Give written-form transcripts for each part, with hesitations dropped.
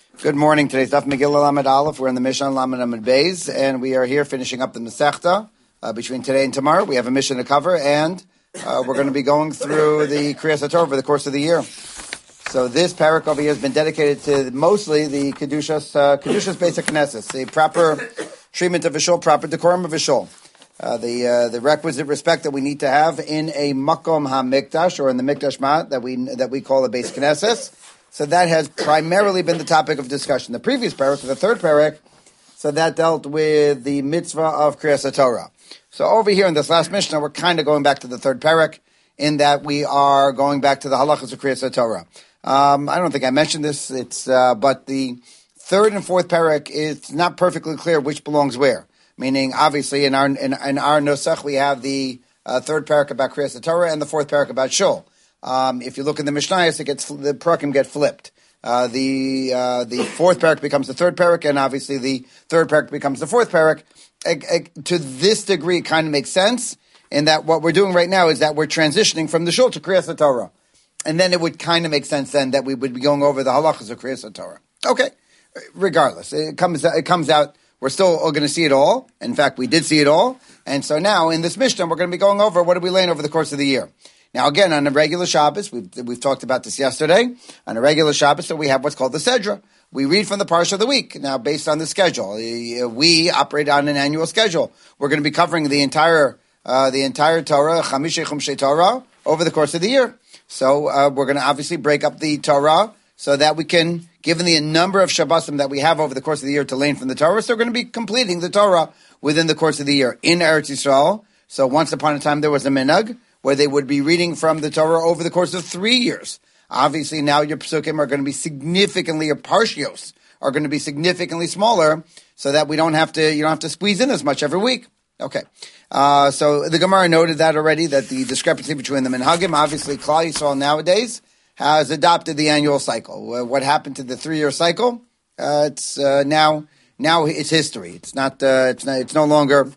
Good morning. Today's Daf Megillah Lamed Aleph. We're in the Mishnah Lamed Amud Beis, and we are here finishing up the Masechta. Between today and tomorrow, we have a mission to cover, and we're going to be going through the Kriyas HaTorah over the course of the year. So this parak over here has been dedicated to mostly the Kedushas Basic Knesset, the proper treatment of a shul, proper decorum of a shul. The requisite respect that we need to have in a Makom HaMikdash, or in the Mikdash Mat, that we call a Basic Knesset. So that has primarily been the topic of discussion. The previous parak, the third parak, so that dealt with the mitzvah of Kriyas HaTorah. So over here in this last Mishnah, we're kind of going back to the third parak, in that we are going back to the halachas of Kriyas HaTorah. I don't think I mentioned this, but the third and fourth parak, it's not perfectly clear which belongs where. Meaning, obviously, in our Nosach, we have the third parak about Kriyas HaTorah and the fourth parak about Shul. If you look in the Mishnayos, the parakim get flipped. The fourth parak becomes the third parak, and obviously the third parak becomes the fourth parak. To this degree, it kind of makes sense, in that what we're doing right now is that we're transitioning from the Shul to Kriyas HaTorah. And then it would kind of make sense then that we would be going over the halachas of Kriyas HaTorah. Okay. Regardless, it comes out, we're still going to see it all. In fact, we did see it all. And so now, in this Mishnah, we're going to be going over what are we laying over the course of the year. Now, again, on a regular Shabbos, we've talked about this yesterday. On a regular Shabbos, so we have what's called the Sedra. We read from the Parsha of the week. Now, based on the schedule, we operate on an annual schedule. We're going to be covering the entire Torah, Chamishei Chumshei Torah, over the course of the year. So we're going to obviously break up the Torah so that we can, given the number of Shabbosim that we have over the course of the year to learn from the Torah, so we're going to be completing the Torah within the course of the year in Eretz Yisrael. So once upon a time, there was a minhag where they would be reading from the Torah over the course of 3 years. Obviously, now your psukim are going to be significantly, your parshios are going to be significantly smaller, so that you don't have to squeeze in as much every week. Okay. So the Gemara noted that already, that the discrepancy between the minhagim, obviously Klal Yisrael nowadays has adopted the annual cycle. What happened to the 3-year cycle? It's now it's history. It's no longer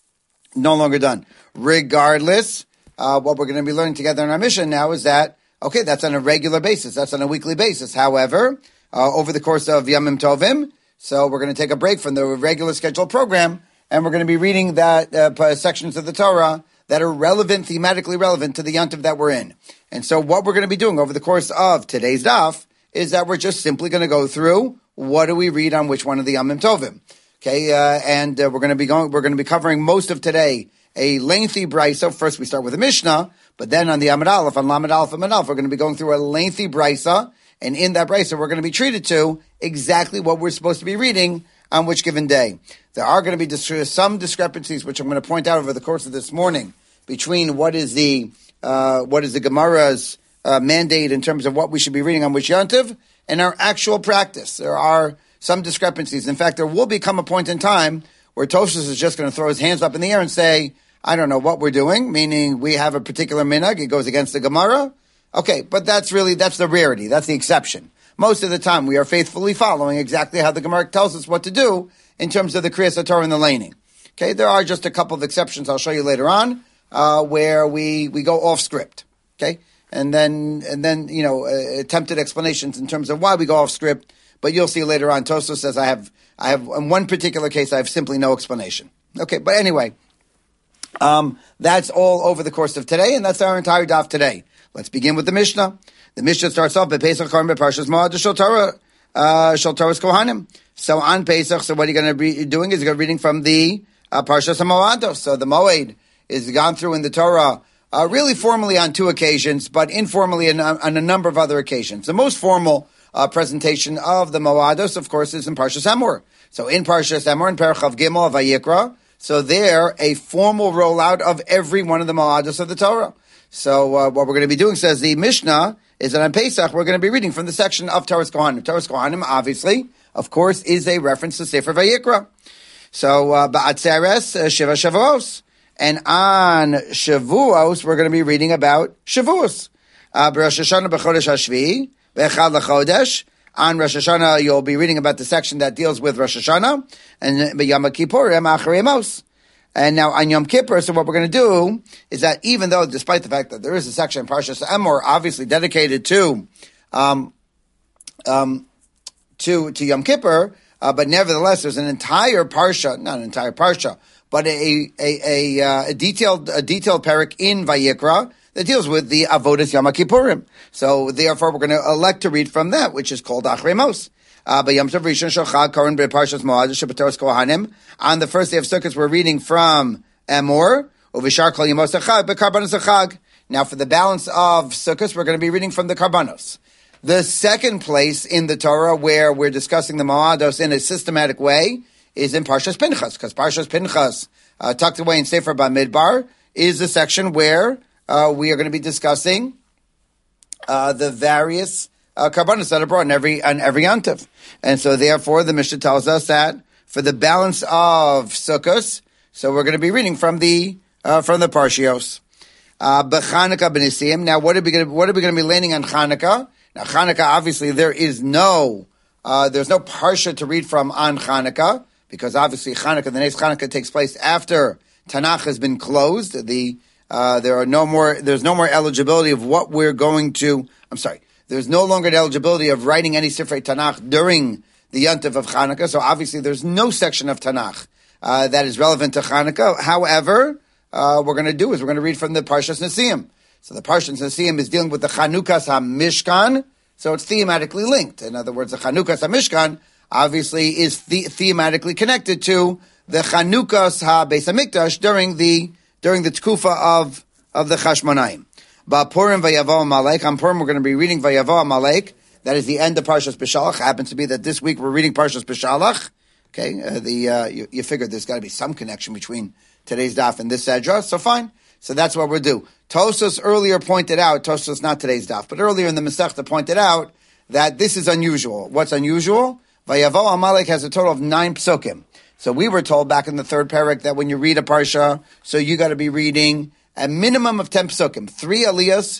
done. Regardless, what we're going to be learning together in our mission now is that, okay, that's on a regular basis. That's on a weekly basis. However, over the course of Yamim Tovim, so we're going to take a break from the regular scheduled program, and we're going to be reading that sections of the Torah that are thematically relevant to the Yontiv that we're in. And so what we're going to be doing over the course of today's daf is that we're just simply going to go through what do we read on which one of the Yamim Tovim. Okay, and we're going to be covering most of today a lengthy brisa. First, we start with a Mishnah, but then on the Amud Aleph, on Lamed Aleph and Amud Aleph, we're going to be going through a lengthy brisa, and in that brisa, we're going to be treated to exactly what we're supposed to be reading on which given day. There are going to be some discrepancies, which I'm going to point out over the course of this morning, between what is the Gemara's mandate in terms of what we should be reading on which Yontiv, and our actual practice. There are some discrepancies. In fact, there will become a point in time where Tosfos is just going to throw his hands up in the air and say, I don't know what we're doing, meaning we have a particular minhag, it goes against the Gemara. Okay, but that's the rarity, that's the exception. Most of the time, we are faithfully following exactly how the Gemara tells us what to do in terms of the Kriyas HaTorah and the laning. Okay, there are just a couple of exceptions I'll show you later on, where we go off script. Okay, and then attempted explanations in terms of why we go off script. But you'll see later on, Tosfos says I have in one particular case I have simply no explanation. Okay, but anyway, that's all over the course of today, and that's our entire daf today. Let's begin with the Mishnah. The Mishnah starts off by Pesach Karm Parshas Moed Shel Torah Kohanim. So on Pesach, so what are you going to be doing is you're going to be reading from the Parshas Moed. So the Moed is gone through in the Torah really formally on 2 occasions, but informally on a number of other occasions. The most formal presentation of the Moados, of course, is in Parshas Emor. So in Parshas Emor, in Perek Chav Gimel of Vayikra, so there a formal rollout of every one of the Moados of the Torah. So what we're going to be doing, says the Mishnah, is that on Pesach we're going to be reading from the section of Toras Kohanim. Toras Kohanim, obviously, of course, is a reference to Sefer Vayikra. So Ba'atzeres Shiva Shavuos, and on Shavuos we're going to be reading about Shavuos. B'Rosh Hashanah b'Chodesh Hashvi v'Echad l'Chodesh. On Rosh Hashanah you'll be reading about the section that deals with Rosh Hashanah, and B'Yom Kippurim Acharei Amos. And now on Yom Kippur, so what we're going to do is that even though, despite the fact that there is a section in Parshas Emor obviously dedicated to to Yom Kippur, but nevertheless, there's an entire parsha, not an entire parsha, but a detailed parak in Vayikra that deals with the Avodas Yom Kippurim. So therefore, we're going to elect to read from that, which is called Achrei Mos. On the first day of Sukkot, we're reading from Emor. Now, for the balance of Sukkot, we're going to be reading from the Karbanos. The second place in the Torah where we're discussing the Moados in a systematic way is in Parshas Pinchas, because Parshas Pinchas, tucked away in Sefer Bamidbar, is the section where we are going to be discussing the various Karbanos that are brought on every Yantiv. And so therefore the Mishnah tells us that for the balance of Sukkos, so we're going to be reading from the Parshios. B'Chanukah b'Nisim. Now what are we going to be landing on Chanukah? Now Chanukah, obviously there's no Parsha to read from on Chanukah, because obviously the next Chanukah takes place after Tanakh has been closed. There's no more eligibility of what we're going to, there's no longer the eligibility of writing any Sifrei Tanakh during the Yontif of Chanukah, so obviously there's no section of Tanakh that is relevant to Chanukah. However, we're going to read from the Parshas Nesiim. So the Parshas Nesiim is dealing with the Chanukas HaMishkan, so it's thematically linked. In other words, the Chanukas HaMishkan obviously is thematically connected to the Chanukas HaBeis HaMikdash during the Tkufa of the Chashmonaim. Purim Vayavo Amalek. On Purim, we're going to be reading Vayavo Amalek. That is the end of Parshas Beshalach. Happens to be that this week we're reading Parshas Beshalach. Okay, you figured there's got to be some connection between today's daf and this sedra, so fine. So that's what we'll do. Tosfos earlier pointed out, Tosfos not today's daf, but earlier in the Masechta pointed out that this is unusual. What's unusual? Vayavo Amalek has a total of 9 psukim. So we were told back in the third parak that when you read a parsha, so you got to be reading a minimum of 10 psukim, 3 aliyahs,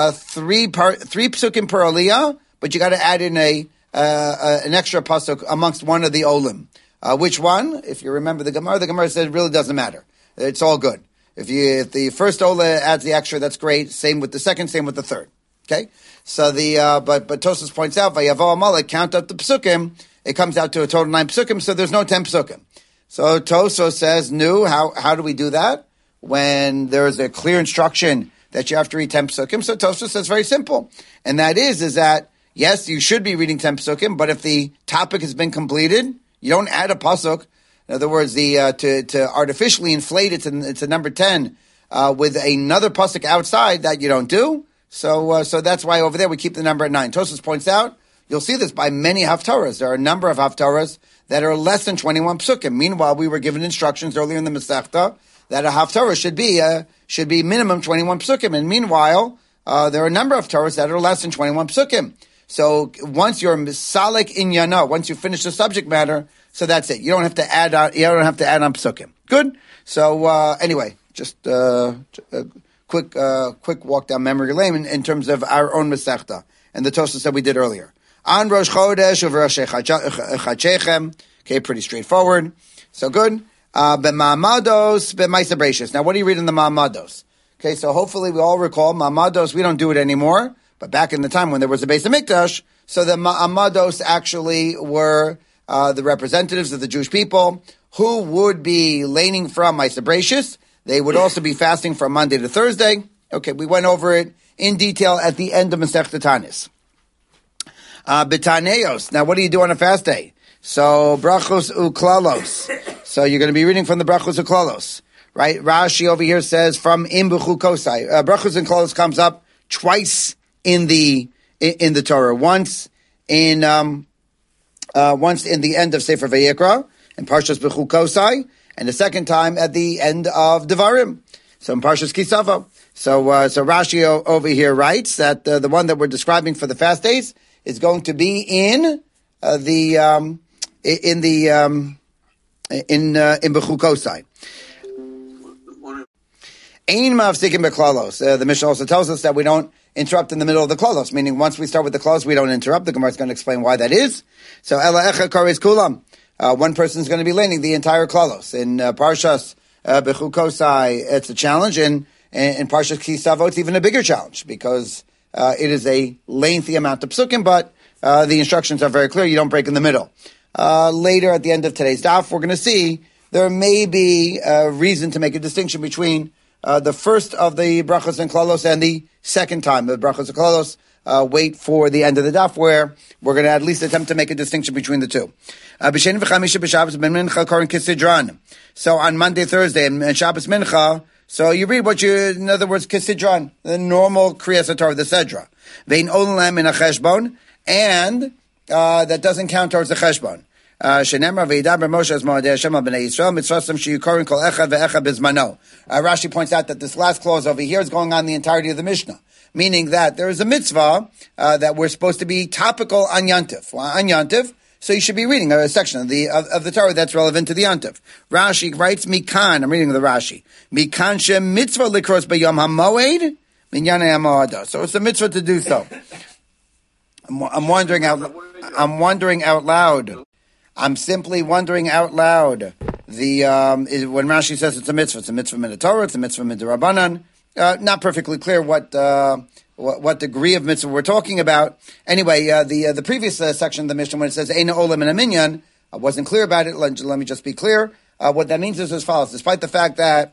3 psukim per aliyah, but you got to add in an extra pasuk amongst one of the olim. Which one? If you remember the Gemara said it really doesn't matter. It's all good. If the first ola adds the extra, that's great. Same with the second, same with the third. Okay? So but Tosfos points out, Vayavo Amalek, count up the psukim, it comes out to a total of 9 psukim, so there's no 10 psukim. So Tosfos says, how do we do that? When there is a clear instruction that you have to read 10 psukim. So Tosfos says very simple. And that is that, yes, you should be reading 10 psukim, but if the topic has been completed, you don't add a pasuk. In other words, to artificially inflate it to number 10 with another pasuk outside, that you don't do. So that's why over there we keep the number at 9. Tosfos points out, you'll see this by many haftarahs. There are a number of haftarahs that are less than 21 psukim. Meanwhile, we were given instructions earlier in the Masechta that a haftarah should be minimum 21 psukim. And meanwhile, there are a number of haftarahs that are less than 21 psukim. So once you're misalik in yana, once you finish the subject matter, so that's it. You don't have to add on psukim. Good. So anyway, just a quick walk down memory lane in terms of our own Masechta and the Tosfos that we did earlier. On Rosh Chodesh over Rosh Chachechem. Okay, pretty straightforward. So good. B'ma'amados, b'maisa brachos. Now, what do you read in the ma'amados? Okay, so hopefully we all recall ma'amados. We don't do it anymore, but back in the time when there was a Beis HaMikdash, so the ma'amados actually were the representatives of the Jewish people who would be laning from maisa brachos. They would also be fasting from Monday to Thursday. Okay, we went over it in detail at the end of Masechta Tanis. B'taneos. Now, what do you do on a fast day? So, brachos uklalos. So, you're going to be reading from the brachos uklalos, right? Rashi over here says from imbuchu kosai. Brachos and klalos comes up twice in the Torah. Once in the end of Sefer Vayikra and Parshas B'chu Kosai, and the second time at the end of Devarim. So in Parshas Kisava. So Rashi over here writes that the one that we're describing for the fast days is going to be in B'chu Kosai. Ein mafsikim b'klalos. The Mishnah also tells us that we don't interrupt in the middle of the klalos, meaning once we start with the klalos, we don't interrupt. The Gemara is going to explain why that is. So ela echa kares kulam. One person is going to be laning the entire klalos. In Parshas B'chu Kosai, it's a challenge, and in Parshas Kisavo, it's even a bigger challenge because it is a lengthy amount of psukim, but the instructions are very clear. You don't break in the middle. Later at the end of today's daf, we're going to see there may be a reason to make a distinction between the first of the brachos and klalos and the second time the brachos and klalos. Wait for the end of the daf where we're going to at least attempt to make a distinction between the two. So on Monday, Thursday, and Shabbos Mincha, so you read in other words, Kisidron, the normal Kriyas HaTorah, the Sedra. Vein olam in a cheshbon, and that doesn't count towards the cheshbon. Rashi points out that this last clause over here is going on the entirety of the Mishnah, meaning that there is a mitzvah that we're supposed to be topical on Yantif. Well, on Yantif, so you should be reading a section of the Torah that's relevant to the Yantif. Rashi writes, Mikan, I'm reading the Rashi, Mikan she mitzvah likros b'yom hamoed minyanei hamoadah. So it's a mitzvah to do so. I'm wondering out loud. I'm simply wondering out loud. When Rashi says it's a mitzvah min Torah, it's a mitzvah min Rabbanan. Not perfectly clear what degree of mitzvah we're talking about. Anyway, the previous section of the Mishnah when it says Eina Olam and a Minyan, I wasn't clear about it. Let me just be clear. What that means is as follows: despite the fact that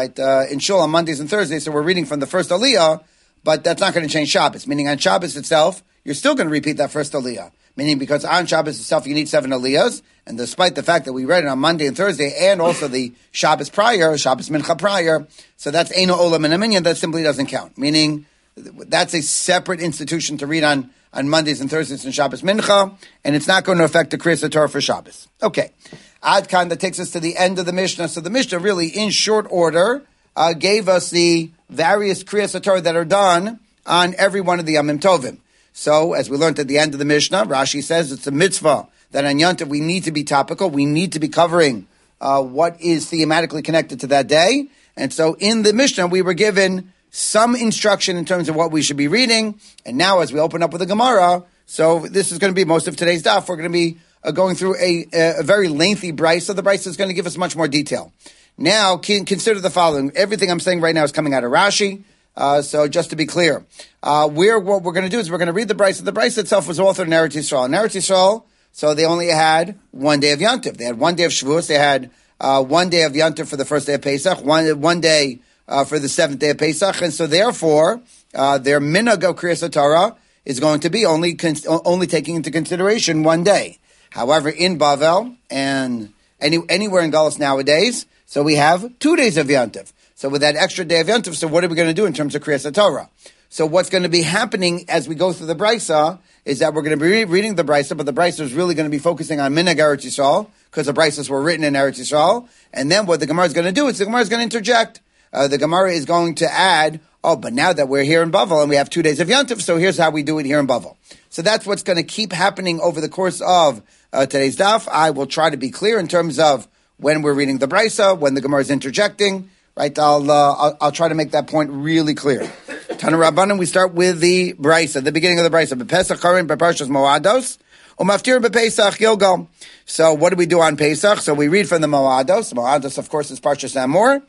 in Shul on Mondays and Thursdays, so we're reading from the first Aliyah, but that's not going to change Shabbos. Meaning on Shabbos itself, you're still going to repeat that first Aliyah. Meaning because on Shabbos itself you need 7 Aliyahs, and despite the fact that we read it on Monday and Thursday, and also the Shabbos Mincha prior, so that's Eino Olam and a Minyan, that simply doesn't count. Meaning that's a separate institution to read on Mondays and Thursdays and Shabbos Mincha, and it's not going to affect the Kriyas HaTorah for Shabbos. Okay. Ad Kan, that takes us to the end of the Mishnah. So the Mishnah really, in short order, gave us the various Kriyas HaTorah that are done on every one of the Yamim Tovim. So, as we learned at the end of the Mishnah, Rashi says it's a mitzvah that on Yontif we need to be topical, we need to be covering what is thematically connected to that day. And so in the Mishnah we were given some instruction in terms of what we should be reading. And now as we open up with the Gemara, so this is going to be most of today's daf, we're going to be going through a very lengthy brisa. So the brisa is going to give us much more detail. Now, consider the following. Everything I'm saying right now is coming out of Rashi. So just to be clear, what we're going to do is we're going to read the brisa. The brisa itself was authored in Eretz Yisrael. In Eretz Yisrael, so they only had 1 day of Yantif. They had 1 day of Shavuos. They had 1 day of Yantif for the first day of Pesach, one day for the 7th day of Pesach, and so therefore their minhag of Kriyas HaTorah is going to be only taking into consideration 1 day. However, in Bavel and anywhere in Galus nowadays, so we have 2 days of Yantif. So with that extra day of Yontif, so what are we going to do in terms of Kriyas HaTorah? So what's going to be happening as we go through the Brisa is that we're going to be reading the Brisa, but the Brisa is really going to be focusing on Minhag Eretz Yisrael, because the Brisas were written in Eretz Yisrael. And then what the Gemara is going to do is the Gemara is going to interject. The Gemara is going to add, but now that we're here in Bavel and we have 2 days of Yontif, so here's how we do it here in Bavel. So that's what's going to keep happening over the course of today's daf. I will try to be clear in terms of when we're reading the Brisa, when the Gemara is interjecting. Right, I'll try to make that point really clear. Tana Rabbanan, we start with the Brisa, the beginning of the Brisa. B'Pesach Charin b'Parshas Moados, u'maftir b'Pesach Gilgal. So what do we do on Pesach? So we read from the Moados. Moados, of course, is Parshas Amor.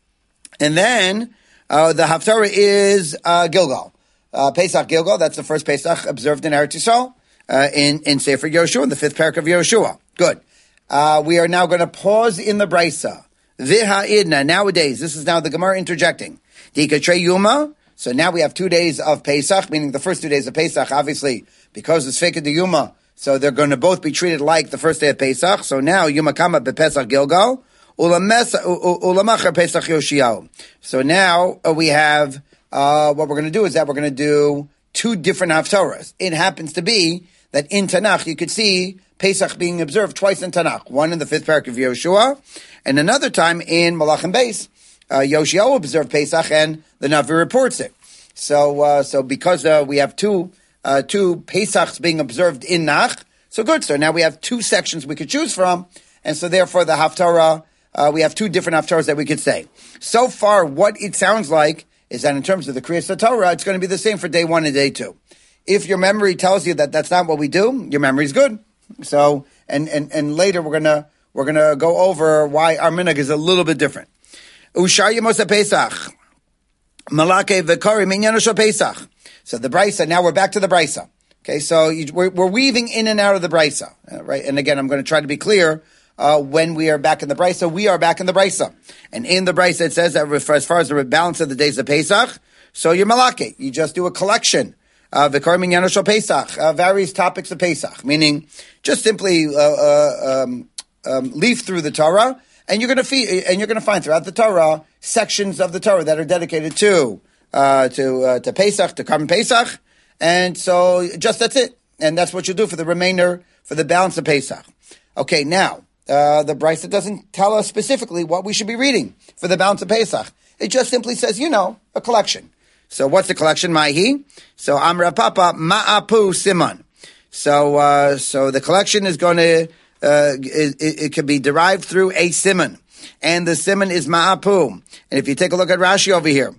And then the Haftarah is Gilgal. Pesach Gilgal, that's the first Pesach observed in Eretz Yisrael, in Sefer Yoshua, in the 5th parak of Yoshua. Good. We are now going to pause in the Brisa. V'ha'idna, nowadays, this is now the Gemara interjecting. Dikatrei Yuma, so now we have 2 days of Pesach, meaning the first 2 days of Pesach, obviously, because it's Feked de Yuma, so they're going to both be treated like the first day of Pesach. So now, Yuma Kama b'Pesach Gilgal, Ulamachar Pesach Yoshiyahu. So now we have, what we're going to do is that we're going to do 2 different Haftarahs. It happens to be that in Tanakh, you could see Pesach being observed twice in Tanakh. One in the 5th parak of Yoshua, and another time in Malachim Beis. Yoshiyahu observed Pesach, and the Navi reports it. So because we have two Pesachs being observed in Nach, so good. So now we have 2 sections we could choose from, and so therefore the Haftarah, we have 2 different Haftarahs that we could say. So far, what it sounds like is that in terms of the Kriyas HaTorah, it's going to be the same for day 1 and day 2. If your memory tells you that that's not what we do, your memory's good. So, and later we're gonna go over why our minhag is a little bit different. Ushar Yemos Pesach, Malake v'Kari Minyan Pesach. So the Brisa. Now we're back to the Brisa. Okay, so we're weaving in and out of the Brisa, right? And again, I'm going to try to be clear. When we are back in the Brisa, we are back in the Brisa. And in the Brisa, it says that as far as the balance of the days of Pesach, so you're malake. You just do a collection. V'kar minyan shel Pesach, various topics of Pesach, meaning just simply leaf through the Torah, and you're going to find throughout the Torah sections of the Torah that are dedicated to Pesach, to Karban Pesach, and so just that's it. And that's what you do for the remainder, for the balance of Pesach. Okay, now, the Brisa doesn't tell us specifically what we should be reading for the balance of Pesach. It just simply says, a collection. So what's the collection? Mahi. So Amra Papa Ma'apu Siman. So the collection is going to, it can be derived through a siman. And the siman is Ma'apu. And if you take a look at Rashi over here,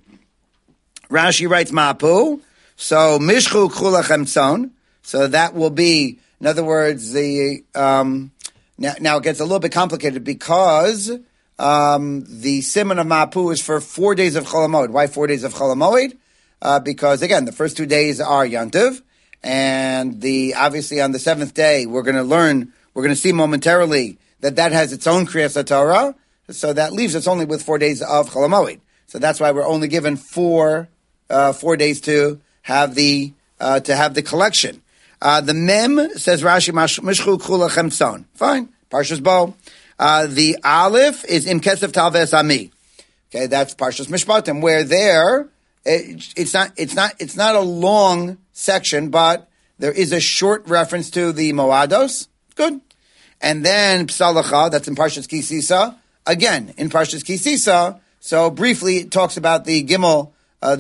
Rashi writes Ma'apu. So Mishchu K'ulachem Tzon. So that will be, in other words, the, now it gets a little bit complicated because the siman of Ma'apu is for 4 days of Chol HaMoed. Why 4 days of Chol HaMoed? Because again, the first 2 days are Yantiv, and obviously on the seventh day we're going to see momentarily that has its own Kriyas HaTorah. So that leaves us only with 4 days of Chol HaMoed. So that's why we're only given 4 days to have the collection. The Mem says Rashi Mishchu K'ulachem Tzon. Fine. Parshas Bo. The Aleph is Im Kesef Talves Ami. Okay, that's Parshas Mishpatim, where there it's not a long section, but there is a short reference to the Moados. Good. And then Psalacha, that's in Parshas Ki Sisa. Again, in Parshas Ki Sisa, so briefly it talks about the Gimel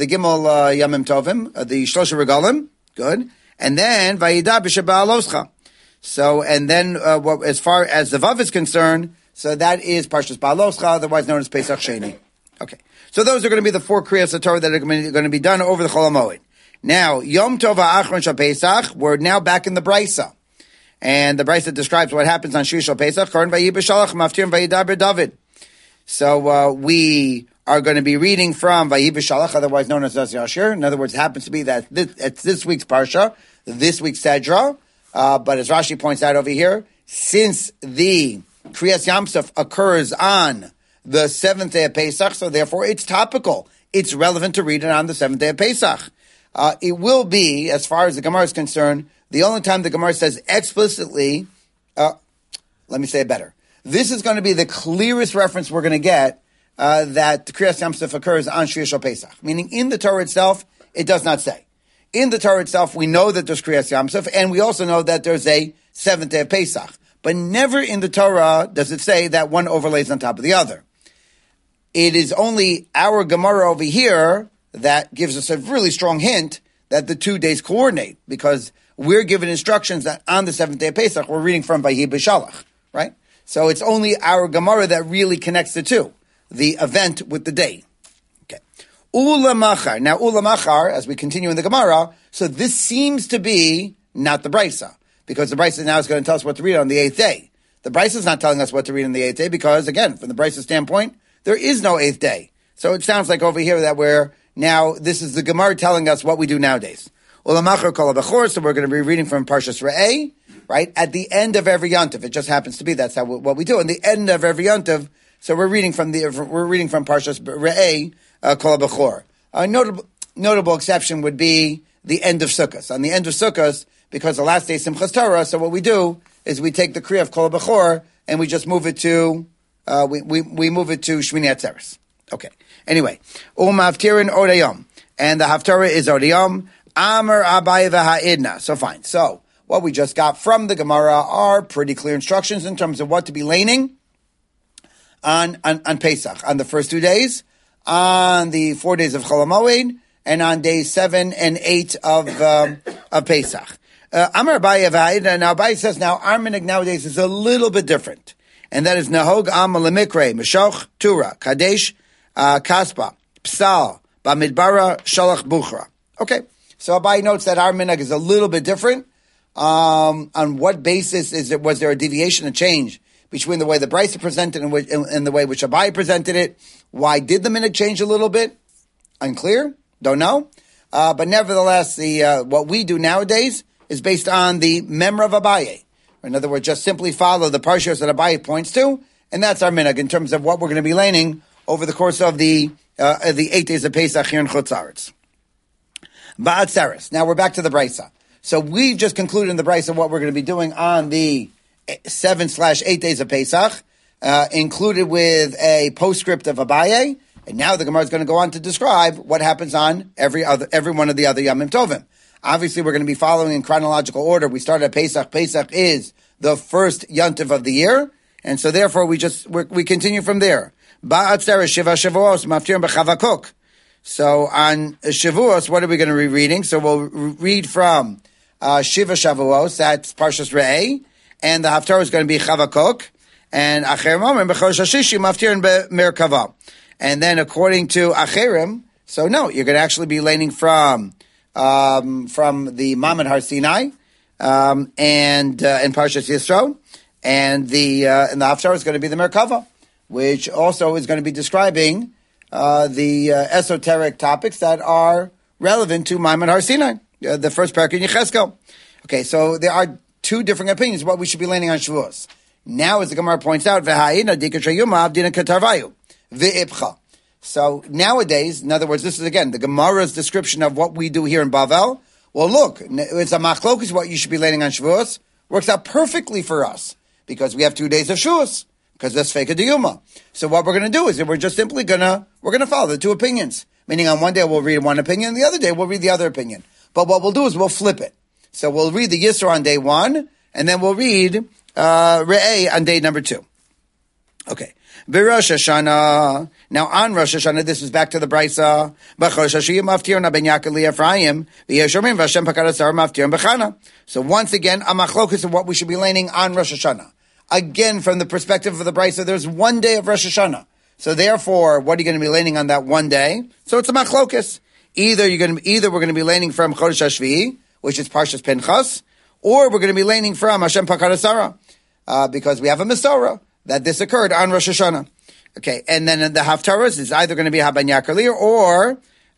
Yamim Tovim, the Shlosha Regalim. Good. And then Vayida b'Sheba Aloscha. So, and then as far as the Vav is concerned, so that is Parshas Ba'aloscha, otherwise known as Pesach Sheni. Okay. So those are going to be the 4 Kriyas HaTorah that are going to be done over the Chol HaMoed. Now, Yom Tov HaAchron Shal Pesach, we're now back in the Brisa. And the Brisa describes what happens on Shir Shal Pesach, Koren Vayi B'Shalach, Maftir Vayidaber David. So, we are going to be reading from Vayi B'Shalach, otherwise known as Das Yashir. In other words, it happens to be that it's this week's Parsha, this week's Sedra. But as Rashi points out over here, since the Kriyas Yamsuf occurs on the 7th day of Pesach, so therefore it's topical. It's relevant to read it on the 7th day of Pesach. It will be, as far as the Gemara is concerned, the only time the Gemara says explicitly, let me say it better. This is going to be the clearest reference we're going to get that the Kriyas Yamsuf occurs on Shir Shal Pesach. Meaning in the Torah itself, it does not say. In the Torah itself, we know that there's Kriyas Yamsuf, and we also know that there's a 7th day of Pesach. But never in the Torah does it say that one overlays on top of the other. It is only our Gemara over here that gives us a really strong hint that the 2 days coordinate, because we're given instructions that on the 7th day of Pesach, we're reading from Vayi B'Shalach, right? So it's only our Gemara that really connects the two, the event with the day. Ula Machar. Now, Ula Machar, as we continue in the Gemara, so this seems to be not the Brisa, because the Brisa now is going to tell us what to read on the 8th day. The Brisa is not telling us what to read on the 8th day, because, again, from the Brisa standpoint, there is no 8th day. So it sounds like over here that this is the Gemara telling us what we do nowadays. Ula Machar Kol HaBechor, so we're going to be reading from Parshas Re'eh, right? At the end of every Yontiv. It just happens to be that's what we do. In the end of every Yontiv, so we're reading from Parshas Re'eh, Kol HaBechor. A notable exception would be the end of Sukkot. On the end of Sukkot, because the last day is Simchas Torah, so what we do is we take the Kriya of Kol HaBechor and we just move it to we move it to Shmini Atzeres. Okay. Anyway, Haftirin Odayom, and the Haftarah is Odayom. Amar Abaye v'Ha'idna. So fine. So what we just got from the Gemara are pretty clear instructions in terms of what to be laning on Pesach on the first 2 days, on the 4 days of Chol HaMoed, and on days 7 and 8 of Pesach. Amar Abaye v'Ha'idna. Now Abaye says now our minhag nowadays is a little bit different, and that is Nahog Am Lemikre Meshoch Tura Kadesh Kaspa Psal Bamidbara Shalach Buchra. Okay, so Abaye notes that our minhag is a little bit different. On what basis was there a deviation, a change between the way the Brisa presented and the way which Abaye presented it? Why did the minhag change a little bit? Unclear. Don't know. But nevertheless, what we do nowadays is based on the memra of Abaye. In other words, just simply follow the parshas that Abaye points to, and that's our minhag in terms of what we're going to be laning over the course of the 8 days of Pesach here in Chutz Aretz. Ba'atzeres. Now we're back to the Brisa. So we've just concluded in the Brisa what we're going to be doing on the 7/8 days of Pesach, included with a postscript of Abaye, and now the Gemara is going to go on to describe what happens on every one of the other Yamim Tovim. Obviously, we're going to be following in chronological order. We start at Pesach. Pesach is the first Yontiv of the year, and so therefore we continue from there. Ba'atzeres Shiva Shavuos Maftirim B'Chavakuk. So on Shavuos, what are we going to be reading? So we'll read from Shiva Shavuos, that's Parshas Re'eh, and the Haftarah is going to be Chavakuk, and Acherim Omer B'Chodesh Hashishi Maftirim B'Merkava. And then according to Acherim, so no, you're going to actually be laning from the Mamad Har Sinai, and Parshas Yisro, and the Haftarah is going to be the Merkava, which also is going to be describing the esoteric topics that are relevant to Mamad Har Sinai, the first parak in Yechezkel. Okay, so there are two different opinions what we should be laning on Shavuos. Now, as the Gemara points out, V'ha'ina dikashayuma avdina katarvayu v'ipcha. So nowadays, in other words, this is again the Gemara's description of what we do here in Bavel. Well, look, it's a machlokes what you should be laning on Shavuos. Works out perfectly for us because we have 2 days of Shavuos because that's Feika Diyuma. So what we're going to do is that we're just simply we're going to follow the two opinions. Meaning on one day we'll read one opinion, the other day we'll read the other opinion. But what we'll do is we'll flip it. So we'll read the Yisro on day 1, and then we'll read Re'eh on day number 2. Okay. B'Rosh Hashanah. Now on Rosh Hashanah, this is back to the Brisa. So once again, a machlokus of what we should be laning on Rosh Hashanah. Again, from the perspective of the Brisa, there's one day of Rosh Hashanah. So therefore, what are you going to be laning on that one day? So it's a machlokus. Either we're going to be laning from Chodesh HaShvi'i, which is Parshas Pinchas, or we're going to be laning from Hashem Pakad Asara, because we have a Masorah that this occurred on Rosh Hashanah. Okay, and then in the Haftarahs, it's either going to be Haban Yakarli or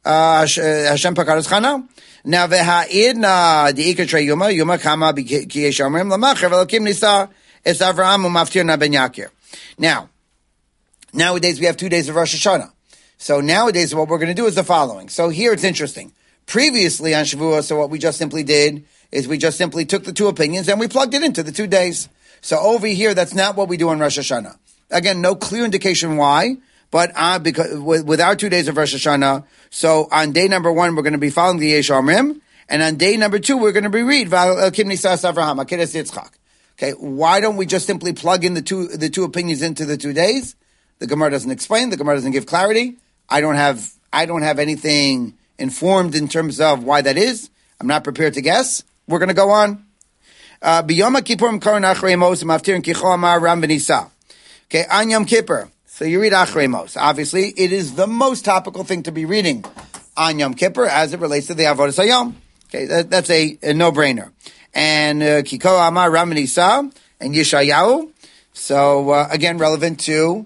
Hashem Pakad Chana. Now, V'ha'idna di'ikatre yuma kama b'kiyesh omrim l'macher v'lokim nisa es Avraham u'maftir ben Yakir. Now, nowadays we have 2 days of Rosh Hashanah. So nowadays what we're going to do is the following. So here it's interesting. Previously on Shavuot, so what we just simply did is we just simply took the two opinions and we plugged it into the 2 days. So over here, that's not what we do on Rosh Hashanah. Again, no clear indication why, but because with our 2 days of Rosh Hashanah, so on day number 1, we're going to be following the Yesh Omrim, and on day number 2, we're going to be read Kim Nisas Avraham, Akedes Yitzchak. Okay, why don't we just simply plug in the two opinions into the 2 days? The Gemara doesn't explain. The Gemara doesn't give clarity. I don't have anything informed in terms of why that is. I'm not prepared to guess. We're going to go on. B'Yom Kippurim Koren Achrei Mos Maftirin Kicho Amar Ram V'Nisa. Okay, on Yom Kippur. So you read Achrei Mos. Obviously, it is the most topical thing to be reading on Yom Kippur as it relates to the Avodas Hayom. Okay, that's a no-brainer. And Kiko Amar Ram V'Nisa and Yeshayahu. So again, relevant to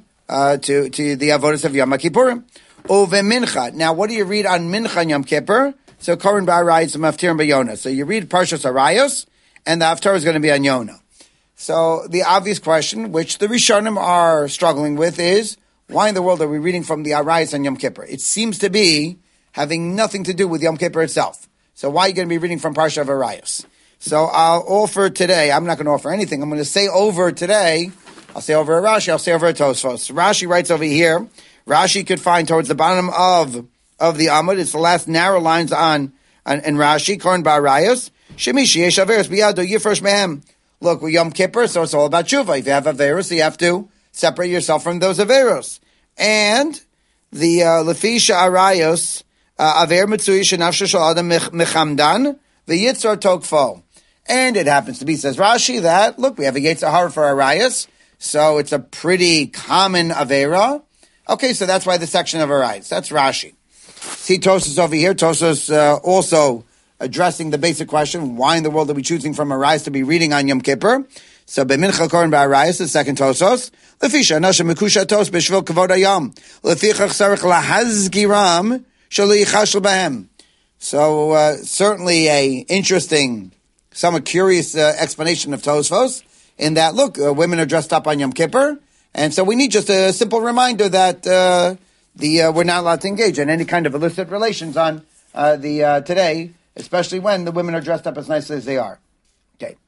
the Avodas of Yom Kippurim. Ove Mincha. Now, what do you read on Mincha and Yom Kippur? So Koren Ba'arayos Maftirim B'Yonah. So you read Parshas Arayos, and the Haftarah is going to be on Yonah. So the obvious question, which the Rishonim are struggling with, is why in the world are we reading from the Arayos on Yom Kippur? It seems to be having nothing to do with Yom Kippur itself. So why are you going to be reading from Parsha of Arayos? So I'll offer today, I'm not going to offer anything. I'm going to say over today, I'll say over a Rashi, I'll say over a Tosfos. Rashi writes over here, Rashi could find towards the bottom of the Amud, it's the last narrow lines in Rashi, Koren Ba'arayos, Shemishi Yesh Averos B'Yado Yifresh Mehem. Look, we're Yom Kippur, so it's all about Tshuva. If you have Averos, you have to separate yourself from those Averos. And the Lefisha Arayos, Aver Mitzui Shenafsha Shal Adam Mechamdan, V'Yitzor Tokfo. And it happens to be, says Rashi, that, look, we have a Yitzhar Hara for Arayos, so it's a pretty common Avera. Okay, so that's why the section of Arayos. That's Rashi. See Tosas over here. Tosas also addressing the basic question, why in the world are we choosing from Arayos to be reading on Yom Kippur? So B'mincha Koren Ba'arayos, the second Tosos. Lefisha Nasha Mekusha Tos B'shvil Kavod Hayom. Lefichach Sarich Lahazgiram Shali Yichashel Bahem. So certainly a interesting somewhat curious explanation of Tosfos in that, look, women are dressed up on Yom Kippur, and so we need just a simple reminder that we're not allowed to engage in any kind of illicit relations on today, especially when the women are dressed up as nicely as they are. Okay.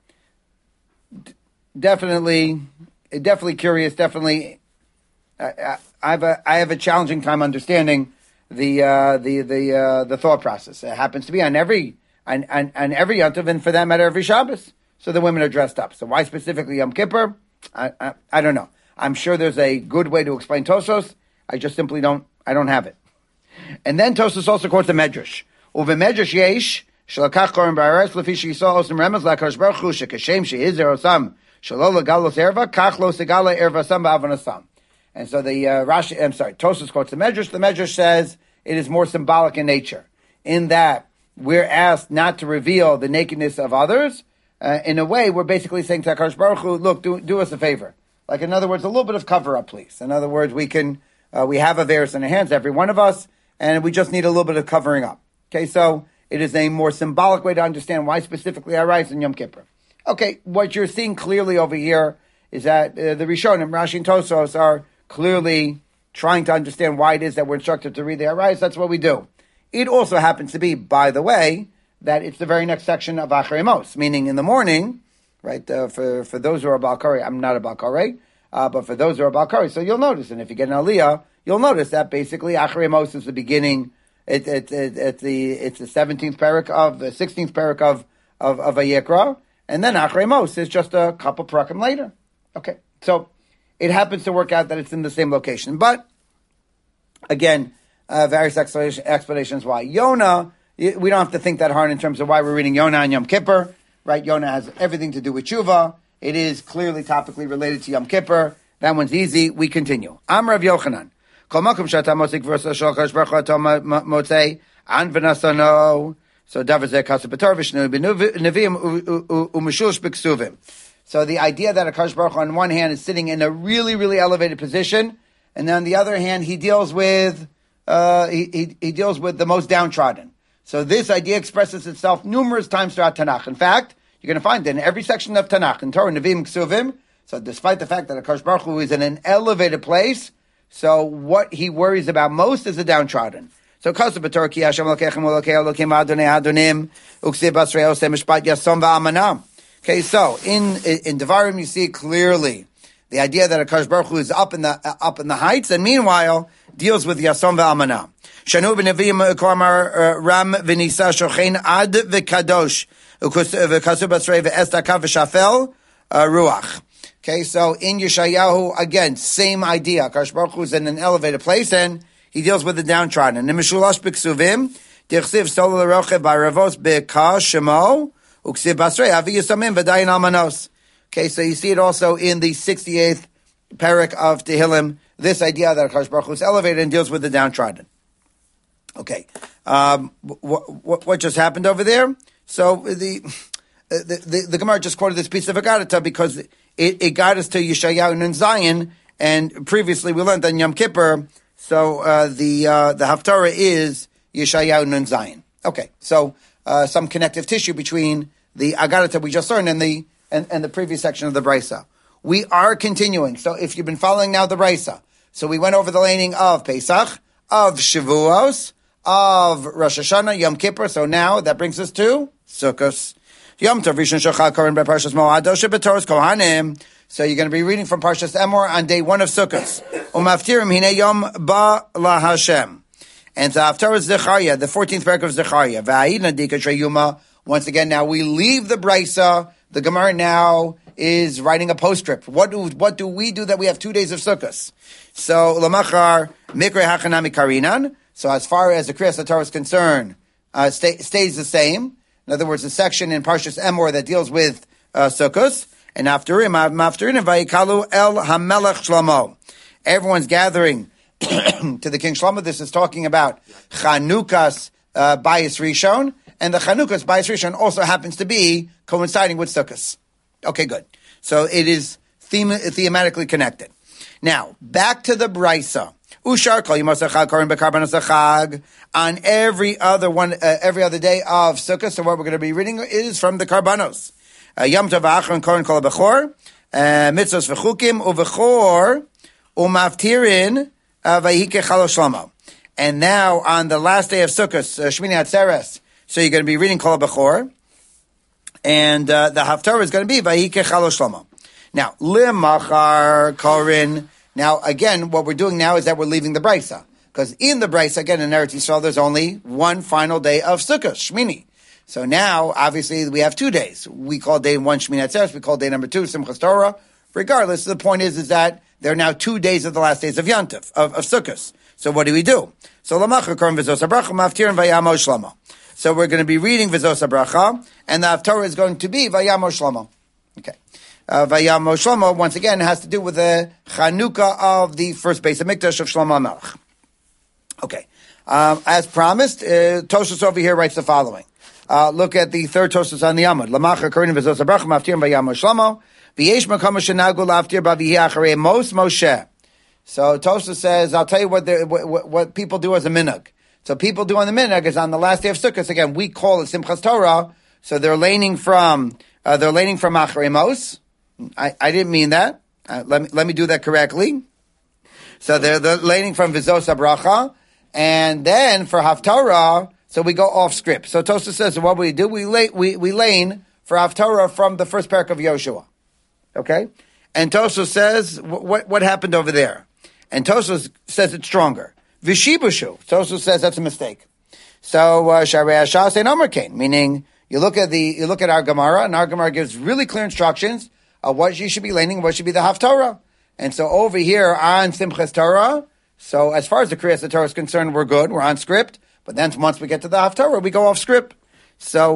Definitely curious. Definitely, I have a challenging time understanding the thought process. It happens to be on every Yom, and for that matter, every Shabbos. So the women are dressed up. So why specifically Yom Kippur? I don't know. I'm sure there's a good way to explain Tosos. I just simply don't have it. And then Tosos also quotes the Medrash. Uve Medrash yesh shalakach koren ba'aretz lefi she'yisrael osam remez la'akadosh baruch hu shekashem she'izzer osam shelo legalos erva kach lo segala erva sam ba'avanasam. And so Tosos quotes the Medrash. The Medrash says it is more symbolic in nature, in that we're asked not to reveal the nakedness of others. In a way, we're basically saying to HaKadosh Baruch Hu, look, do us a favor. Like, in other words, a little bit of cover-up, please. In other words, we have Averis in our hands, every one of us, and we just need a little bit of covering up. Okay, so it is a more symbolic way to understand why specifically I rise in Yom Kippur. Okay, what you're seeing clearly over here is that the Rishonim, Rashi and Tosos, are clearly trying to understand why it is that we're instructed to read the Arais. That's what we do. It also happens to be, by the way, that it's the very next section of Acharei Mos, meaning in the morning, right? For those who are Baal Korei, I'm not a Baal Korei, but for those who are Baal Korei, so you'll notice, and if you get an Aliyah, you'll notice that basically Acharei Mos is the beginning. It's the 17th parak of the 16th parak of Vayikra, and then Acharei Mos is just a couple parakim later. Okay, so it happens to work out that it's in the same location, but again, various explanations why Yonah. We don't have to think that hard in terms of why we're reading Yonah and Yom Kippur, right? Yonah has everything to do with Tshuva. It is clearly topically related to Yom Kippur. That one's easy. We continue. Amar Rav Yochanan. Kol makom shata mosik v'rosa shel HaKadosh Baruch Hu ato motzei an v'nasano. So davar zeh kaseh b'torah v'shnei b'neviim u'meshush b'ksuvim. So the idea that HaKadosh Baruch Hu on one hand is sitting in a really, really elevated position, and then on the other hand he deals with he deals with the most downtrodden. So this idea expresses itself numerous times throughout Tanakh. In fact, you're going to find it in every section of Tanakh, in Torah, Nevi'im, Ksuvim. So despite the fact that HaKadosh Baruch Hu is in an elevated place, so what he worries about most is the downtrodden. So Kasu b'Torah ki Hashem Elokechem Elokei Elokim Adonai Adonim Uksiv Basrei Oseh Mishpat Yasom V'Amanam. Okay, so in Devarim you see clearly the idea that HaKadosh Baruch Hu is up in the heights, and meanwhile deals with Yasom V'Amanam. Shanu b'Nevi'im Kormar Ram v'Nisa Shochein Ad v'Kadosh V'Kasu Basrei v'Estakav v'Shafel Ruach. Okay, so in Yeshayahu, again, same idea. HaKadosh Baruch Hu is in an elevated place, and he deals with the downtrodden. Nimeshulash b'Ksuvim Dichsiv Sol l'Rochev B'Ravos B'Ka Shemo Uksiv Basrei Avi Yisomim V'Dayin Almanos. Okay, so you see it also in the 68th parak of Tehillim, this idea that HaKadosh Baruch Hu is elevated and deals with the downtrodden. Okay, what just happened over there? So the Gemara just quoted this piece of Agadata because it got us to Yeshayahu and Zion, and previously we learned on Yom Kippur. So the Haftarah is Yeshayahu and Zion. Okay, so some connective tissue between the Agadata we just learned and the previous section of the Brisa. We are continuing. So if you've been following now the Brisa, so we went over the laning of Pesach, of Shavuos, of Rosh Hashanah, Yom Kippur. So now that brings us to Sukkot. Yom Tov Rishon Shachal Koren by Parshas Mo'ado Shebetoros Kohanim. So you're going to be reading from Parshas Emor on day 1 of Sukkot. Umaftirim Hine Yom Ba La Hashem. And the Haftarah is Zechariah, the 14th parak of Zechariah. V'ha'idna Dika Treyuma. Once again, now we leave the Brisa. The Gemara now is writing a postscript. What do we do that we have 2 days of Sukkot? So Lamachar Mikre Hachanami Karinan. So as far as the Kriyas HaTorah is concerned, stays the same. In other words, the section in Parshas Emor that deals with Sukkot. And Maftirin Vayikalu El Hamelech Shlomo. Everyone's gathering to the King Shlomo. This is talking about Chanukah's Bayis Rishon. And the Chanukah's Bayis Rishon also happens to be coinciding with Sukkot. Okay, good. So it is thematically connected. Now, back to the Brisa. Ushar kol yemos hachag korin bekarbanos hachag. On every other day of Sukkot. So what we're going to be reading is from the karbanos. Yom tov v'achron korin kol bechor, mitzvos v'chukim uvechor umaftirin vayike chalo shlomo. And now on the last day of Sukkot, Shmini Atzeres, so you're going to be reading kol bechor, and the haftarah is going to be vayike chalo shlomo. Now limachar korin. Now again, what we're doing now is that we're leaving the brisa. Because in the Brisa, again, in Eretz Yisrael, there's only one final day of Sukkot, Shmini. So now, obviously, we have 2 days. We call day 1 Shmini Atzeres, we call day number 2 Simchas Torah. Regardless, the point is that there are now 2 days of the last days of Yontif, of Sukkot. So what do we do? So Lamachar Korim V'zos HaBracha, Maftirin Vayamo Shlomo. So we're going to be reading V'zos HaBracha, and the Haftarah is going to be Vayamo Shlomo. Okay. Vayamo Shlomo, once again, has to do with the Chanukah of the first Beis HaMikdash of Shlomo HaMelech. Okay. As promised, Tosfos over here writes the following. Look at the third Tosfos on the Amud. Lamacha Korin V'zos HaBracha Maftirin Vayamo Shlomo V'yesh Makom Shenagu Laftir B'Vihi Acharei Mos Moshe. So Tosfos says, I'll tell you what people do as a minhag. So people do on the minhag is on the last day of Sukkot. Again, we call it Simchas Torah. So they're laning from Acharei Mos. I didn't mean that. Let me do that correctly. So they're laning from V'zos HaBracha. And then for Haftarah, so we go off script. So Tosfos says, so what we do? We lane for Haftarah from the first parak of Yoshua. Okay? And Tosfos says, what happened over there? And Tosfos says it's stronger. V'shibushu. Tosfos says that's a mistake. So, Sharei Hashas ein Omer Kain, meaning you look at our Gemara, and our Gemara gives really clear instructions of what you should be laning, what should be the Haftarah. And so over here on Simchas Torah, so as far as the Kriyas Torah is concerned, we're good. We're on script. But then once we get to the Haftarah, we go off script. So,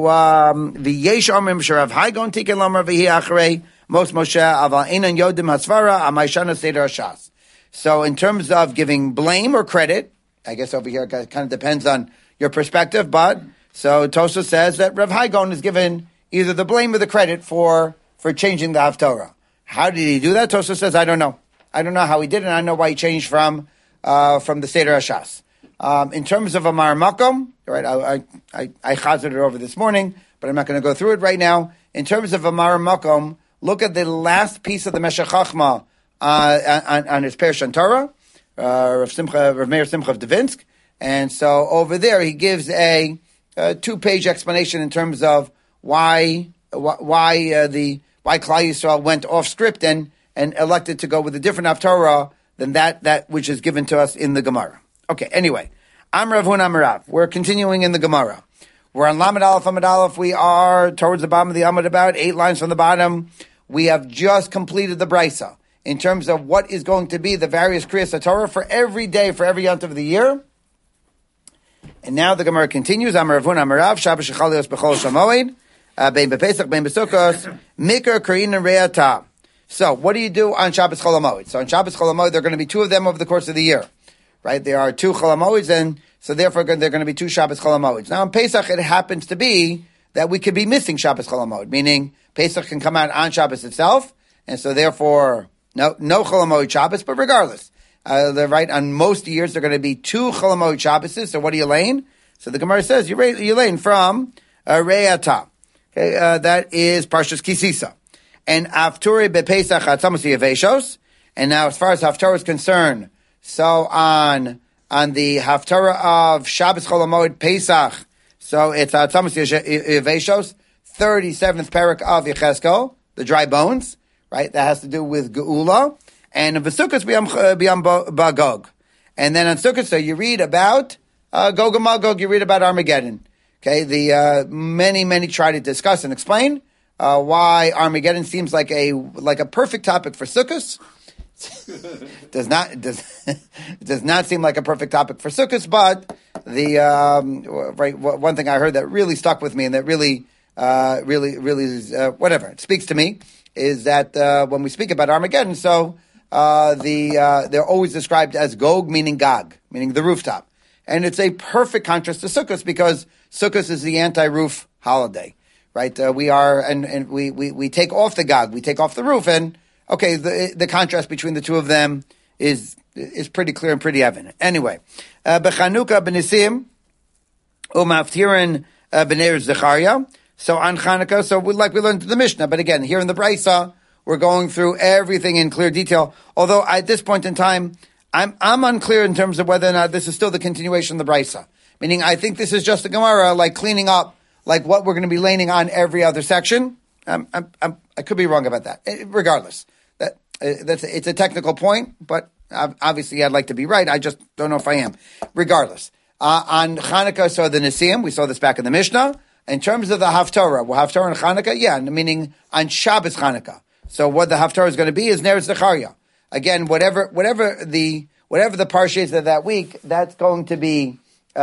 v'yesh omrim sharav haigon tiken lomer v'hi acharei mos Moshe aval einan yodim hasvara amayshana seder hashas. So in terms of giving blame or credit, I guess over here it kind of depends on your perspective, but so Tosfos says that Rav Haigon is given either the blame or the credit for changing the Haftarah. How did he do that? Tosfos says, I don't know. I don't know how he did it. I don't know why he changed from the Seder Hashas. In terms of Amar Makom, right? I chazered it over this morning, but I'm not going to go through it right now. In terms of Amar Makom, look at the last piece of the Meshech Chachma on his Perush Torah, Rav Meir Simcha of Devinsk, and so over there he gives a 2-page explanation in terms of why Klal Yisrael went off script and elected to go with a different Haftarah than that which is given to us in the Gemara. Okay, anyway. Amrav Hun Amarav. We're continuing in the Gemara. We're on Lamed Aleph, Amud Aleph. We are towards the bottom of the Amud, about 8 lines from the bottom. We have just completed the Brisa in terms of what is going to be the various Kriyas Torah for every day, for every yontif of the year. And now the Gemara continues. Amrav Hun Amarav. Shabbos Shechalios B'chol Shamoed. Bein B'Pesach, Bein B'Sukkos. Mikar Karina Re'ata. So, what do you do on Shabbos Chol HaMoed? So, on Shabbos Chol HaMoed, there are going to be 2 of them over the course of the year, right? There are 2 Chol HaMoeds, and so therefore there are going to be 2 Shabbos Chol HaMoeds. Now, on Pesach, it happens to be that we could be missing Shabbos Chol HaMoed, meaning Pesach can come out on Shabbos itself, and so therefore, no Chol HaMoed Shabbos, but regardless, they're right, on most years, there are going to be 2 Chol HaMoed Shabboses, so what do you lane? So the Gemara says, you lane from Re'ata. Okay, that is Parshas Kisisa. And Afturi bePesach Atzamus Yeveshos. And now, as far as Haftarah is concerned, so on the Haftarah of Shabbos Chol HaMoed Pesach, so it's Atzamus Yeveshos, 37th parak of Yechezkel, the dry bones, right? That has to do with Geula. And in V'Sukkos B'Yam Bagog. And then on Sukkot, so you read about Gog and Magog, you read about Armageddon. Okay, the many try to discuss and explain why Armageddon seems like a perfect topic for Sukkos. does not seem like a perfect topic for Sukkos, but the one thing I heard that really stuck with me and that really whatever it speaks to me is that when we speak about Armageddon, so they're always described as Gog, meaning Gog, meaning the rooftop, and it's a perfect contrast to Sukkos because Sukkos is the anti-roof holiday. Right, we are, and we take off the Gog, we take off the roof, and okay, the contrast between the two of them is is pretty clear and pretty evident. Anyway, b'Chanukah b'Nisim u'maftirin b'Ner Zechariah. So on Chanukah, so we learned the Mishnah, but again, here in the Brisa, we're going through everything in clear detail. Although at this point in time, I'm unclear in terms of whether or not this is still the continuation of the Brisa. Meaning, I think this is just a Gemara, like cleaning up, like what we're going to be laning on every other section. I could be wrong about that. Regardless, it's a technical point, but obviously I'd like to be right. I just don't know if I am. Regardless, on Chanukah, so the Nisim, we saw this back in the Mishnah. In terms of the Haftarah, well, Haftarah and Chanukah, yeah, meaning on Shabbos Chanukah. So what the Haftarah is going to be is Ner Zechariah. Again, whatever the parsha is of that week, that's going to be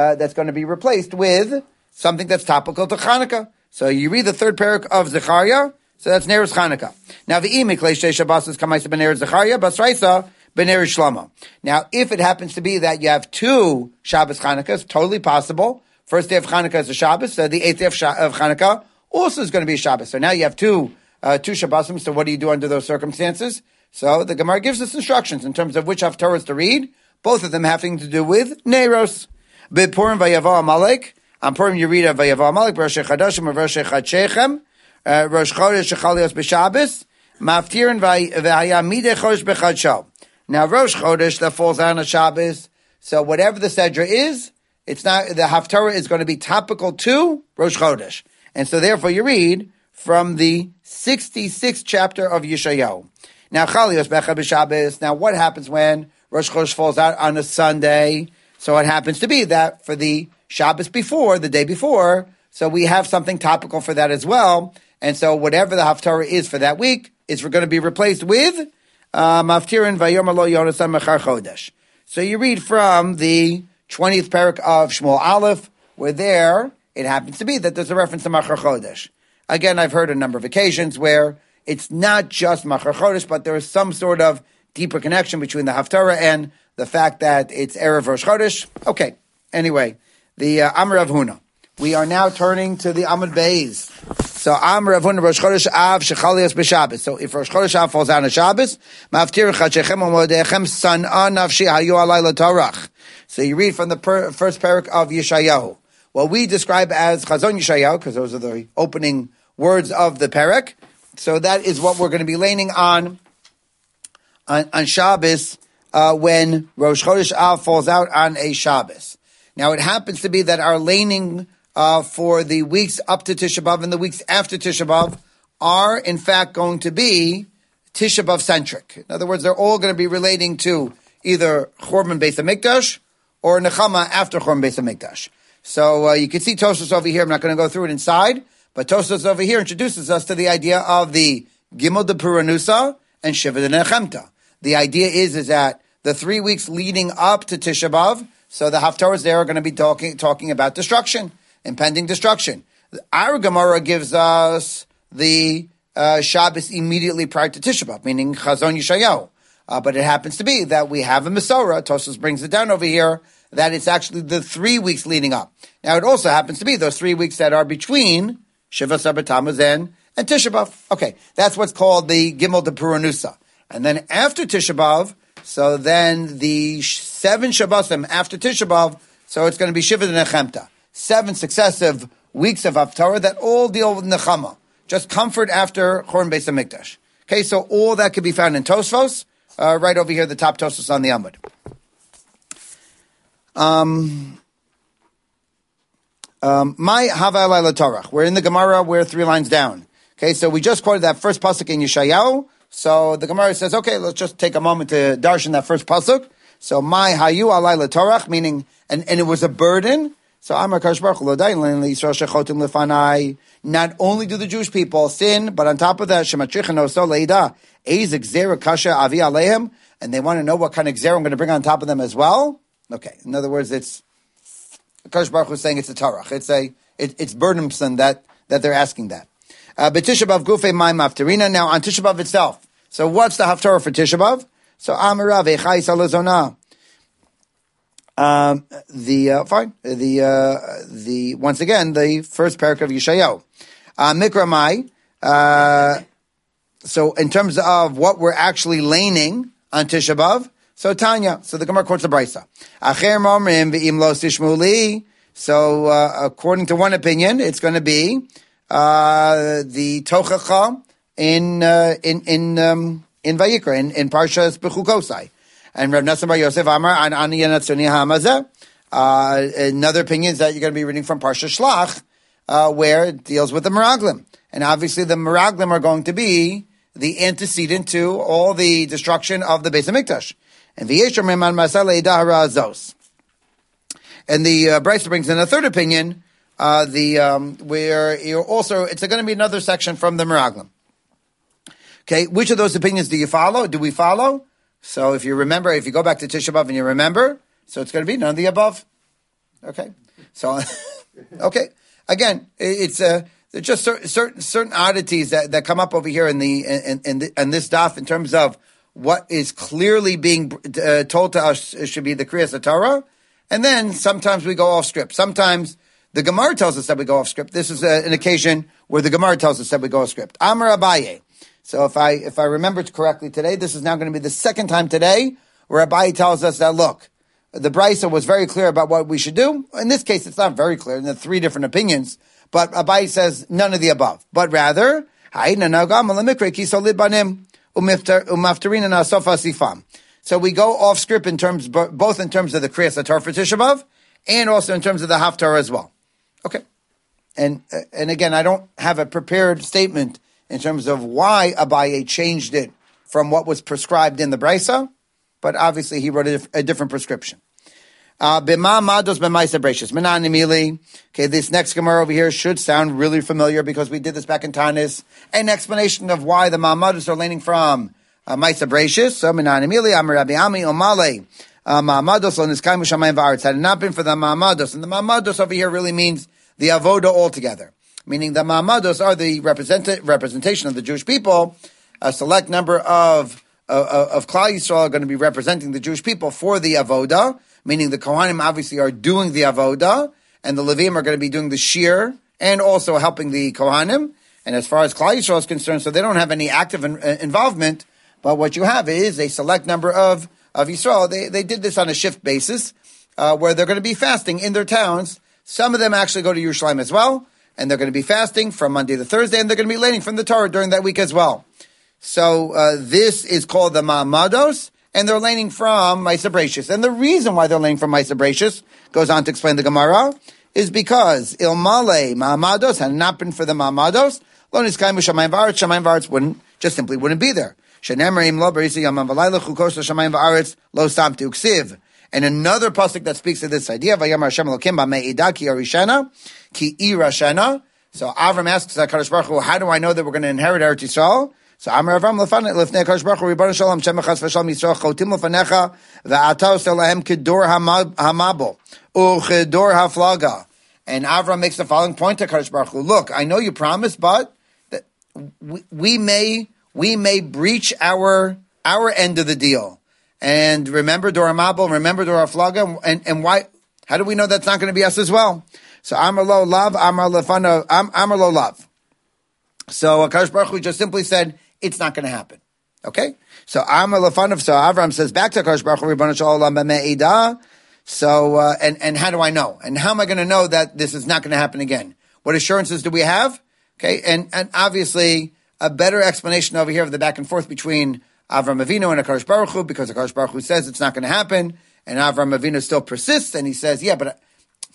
replaced with something that's topical to Chanukah. So you read the third parak of Zechariah, so that's Ner Chanukah. Now v'imi klei shtei Shabbos kamaisa b'Ner Zechariah basraisa b'Ner Shlomo. Now if it happens to be that you have two Shabbos Chanukahs, totally possible. First day of Chanukah is a Shabbos, so the eighth day of Chanukah also is going to be a Shabbos. So now you have two Shabbosim, so what do you do under those circumstances? So the Gemara gives us instructions in terms of which Haftarahs to read, both of them having to do with Neiros. B'Purim vayavo Amalek, on Purim you read vayavo Amalek, Rosh Chadashim, Rosh Chadshechem, Rosh Chodesh Shechalios B'Shabbos, Maftirin v'Haya Midei Chodesh B'Chadsho. Now Rosh Chodesh, that falls on a Shabbos, so whatever the Sedra is, it's not, the Haftarah is going to be topical to Rosh Chodesh. And so therefore you read from the 66th chapter of Yeshayahu. Now, Chalios Becha B'Shabbos. Now, what happens when Rosh Chodesh falls out on a Sunday? So it happens to be that for the Shabbos before, the day before, so we have something topical for that as well. And so whatever the Haftarah is for that week, is going to be replaced with Maftirin Vayomer Lo Yonasan Mechar Chodesh. So you read from the 20th parak of Shmuel Aleph, where there, it happens to be that there's a reference to Machar Chodesh. Again, I've heard a number of occasions where it's not just Machar Chodesh, but there is some sort of deeper connection between the Haftarah and the fact that it's Erev Rosh Chodesh. Okay, anyway, the Amar Rav Huna. We are now turning to the Amud Beis. So Amar Rav Huna, Rosh Chodesh Av Shechalios B'Shabbos. So if Rosh Chodesh Av falls on a Shabbos, Maftir Chadshechem U'Modechem San'a Nafshi Hayu Alay L'Torach. So you read from the first parak of Yeshayahu. What we describe as Chazon Yeshayahu, because those are the opening words of the parak. So that is what we're going to be laning on Shabbos when Rosh Chodesh Av falls out on a Shabbos. Now it happens to be that our laning for the weeks up to Tisha B'Av and the weeks after Tisha B'Av are in fact going to be Tisha B'Av centric. In other words, they're all going to be relating to either Churban Beis HaMikdash or Nechama after Churban Beis HaMikdash. So you can see Tosfos over here. I'm not going to go through it inside, but Tosfos over here introduces us to the idea of the Gimel de Puranusa and Shiva de Nechemta. The idea is that the 3 weeks leading up to Tisha B'Av, so the Haftarahs there are going to be talking about destruction, impending destruction. Our Gemara gives us the Shabbos immediately prior to Tisha B'Av, meaning Chazon Yeshayahu. But it happens to be that we have a Masorah, Tosfos brings it down over here, that it's actually the 3 weeks leading up. Now it also happens to be those 3 weeks that are between Shiva Sabat Tammuz and Tisha B'Av. Okay, that's what's called the Gimel de Puranusa. And then after Tisha B'Av, so then the 7 Shabbosim after Tisha B'Av, so it's going to be Shiva de Nechemta. 7 successive weeks of Haftarah that all deal with Nechama. Just comfort after Churban Beis HaMikdash. Okay, so all that could be found in Tosfos, right over here, the top Tosfos on the Amud. My Hava Alayla Torach. We're in the Gemara, we're 3 lines down. Okay, so we just quoted that first pasuk in Yeshayahu. So the Gemara says, okay, let's just take a moment to darshan that first pasuk. So my Hayu Alayla Torach, meaning, and it was a burden. So Amar Kadosh Baruch Hu Yisrael shechotim lefanai. Not only do the Jewish people sin, but on top of that, Shematricha Noso Leida, Eiz Gzera Kasha Avi Aleim, and they want to know what kind of Gzera I'm going to bring on top of them as well. Okay, in other words, it's Kadosh Baruch Hu is saying it's a Torah. It's burdensome that they're asking that. B'Tisha B'Av Gufei Mai Mafterina. Now on Tisha B'Av itself. So what's the Haftarah for Tisha B'Av? So Amirav Echai Salazona. Once again, the first parak of Yeshayahu. Mikra Mai. So in terms of what we're actually laning on Tisha B'Av, So Tanya, so the Gemara quotes the Brisa. Acher momrim v'im lo tishmu li. So according to one opinion, it's going to be the tochacha in Vayikra, in Parshas Bechukosai. And Rav Nassim Bar Yosef Amar an Ani Yanatzuni Hamazeh. Another opinion is that you're going to be reading from Parsha Shlach, where it deals with the Meraglim. And obviously the Meraglim are going to be the antecedent to all the destruction of the Beis HaMikdash. And V'yesher Meman Masale Dahara Azos. And the Brisa brings in a third opinion, where you're also, it's going to be another section from the Meraglim. Okay, which of those opinions do you follow? Do we follow? So if you remember, if you go back to Tisha B'Av and you remember, so it's going to be none of the above. Okay, so okay. Again, it's there's just certain oddities that come up over here in this daf in terms of what is clearly being told to us should be the Kriyas Torah, and then sometimes we go off script. Sometimes the Gemara tells us that we go off script. This is an occasion where the Gemara tells us that we go off script. Amar Abaye. So if I remember correctly today, this is now going to be the second time today where Abaye tells us that, look, the Brisa was very clear about what we should do. In this case, it's not very clear. There are three different opinions, but Abaye says none of the above. But rather, so we go off script in terms, both in terms of the Kriyas Torah for Tisha B'Av and also in terms of the Haftarah as well. Okay. And again, I don't have a prepared statement in terms of why Abaye changed it from what was prescribed in the Brisa, but obviously he wrote a different prescription. Okay, this next Gemara over here should sound really familiar because we did this back in Tanis. An explanation of why the Ma'amados are leaning from Maisa Brachis. So, Minan Emili, Amar Rabbi Ami, Omale, Ma'amados, lo niskaymu shamayim va'aretz. Had it not been for the Ma'amados, and the Ma'amados over here really means the Avoda altogether. Meaning the Ma'amados are the representation of the Jewish people. A select number of Klal Yisrael are going to be representing the Jewish people for the Avoda, meaning the Kohanim obviously are doing the Avoda, and the Levim are going to be doing the Shir, and also helping the Kohanim. And as far as Klal Yisrael is concerned, so they don't have any active involvement, but what you have is a select number of Yisrael. They did this on a shift basis, where they're going to be fasting in their towns. Some of them actually go to Yerushalayim as well, and they're going to be fasting from Monday to Thursday, and they're going to be learning from the Torah during that week as well. So this is called the Ma'amados, and they're learning from Maisa Brachis. And the reason why they're learning from Maisa Brachis, goes on to explain the Gemara, is because Ilmale Ma'amados had not been for the Ma'amados, Lo Niskaymu Shamayim V'aretz wouldn't be there. Shenemar Lo Barisi Yamam V'layla Chukos Shamayim V'aretz Lo Samtu Ksiv. And another pasuk that speaks of this idea, Vayamar Hashem Elokim B'me'idah Ki Arishana, Ki Irashana. So Avram asks HaKadosh Baruch Hu, how do I know that we're going to inherit Eretz Yisrael? So Amar Avram Lefnei HaKadosh Baruch Hu, Ribbon Shalom, Shem Echas V'Shalom Yisrael, Chotim Lefanecha, V'ata Oseh Lahem Kedor HaMabel, U'Chedor HaFlaga. And Avram makes the following point to HaKadosh Baruch Hu, look, I know you promised, but that we may breach our end of the deal. And remember Dor HaMabel, remember Dor HaFlaga, and why? How do we know that's not going to be us as well? So Amar Lo Lav, Amar Lefano, Amar Lo Lav. So HaKadosh Baruch Hu just simply said, it's not going to happen. Okay? So Amar Lefano, so Avram says back to HaKadosh Baruch Hu, Ribbon Shalom B'me'idah. So, and how do I know? And how am I going to know that this is not going to happen again? What assurances do we have? Okay? And obviously, a better explanation over here of the back and forth between Avram Avinu and HaKadosh Baruch Hu, because HaKadosh Baruch Hu says it's not going to happen, and Avram Avinu still persists, and he says, yeah, but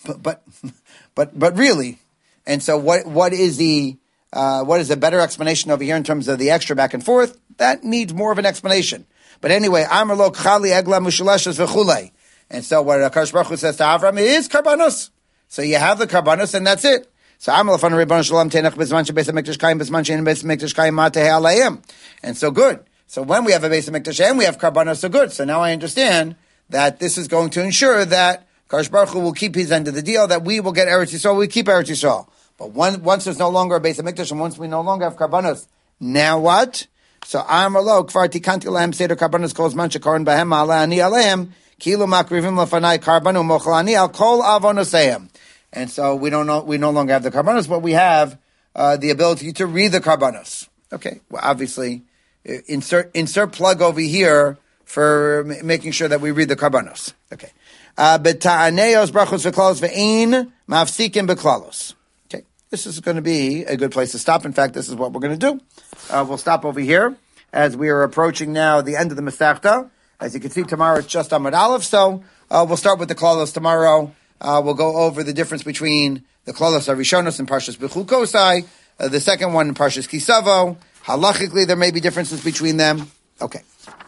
really. And so what is a better explanation over here in terms of the extra back and forth? That needs more of an explanation. But anyway, Amar Lo K'chali Egla Mushaleshes V'chulei. And so what HaKadosh Baruch Hu says to Avram is karbanos. So you have the karbanos, and that's it. So Amar Lefanu Ribbon Shalom Tenach B'zman Shebeis HaMikdash Kayim B'zman She'ein Beis HaMikdash Kayim Ma Tehei Alayim. And so good. So when we have a Beis HaMikdash and we have karbanos, so good. So now I understand that this is going to ensure that HaKadosh Baruch Hu will keep his end of the deal, that we will get Eretz Yisrael, we keep Eretz Yisrael. But once there's no longer a Beis HaMikdash and once we no longer have karbanos, now what? So Amar Lo Kfar Tikanti Lahem Seder Karbanos Kol Zman Shekorin Bahem Ma'aleh Ani Alehem Kilo Makrivim Lefanai Karbanu Mochel Ani Al Kol Avonoseim. And so we no longer have the karbanos, but we have the ability to read the karbanos. Okay, well obviously insert plug over here for making sure that we read the karbanos. Okay. Beta'aneos brachos v'klalos ve'ein mafsikim b'klalos. Okay. This is going to be a good place to stop. In fact, this is what we're going to do. We'll stop over here as we are approaching now the end of the Masechta. As you can see, tomorrow it's just Amud Aleph, so we'll start with the klalos tomorrow. We'll go over the difference between the klalos Arishonos and Parshas Bechukosai, the second one in Parshas Kisavo. Halachically, there may be differences between them. Okay.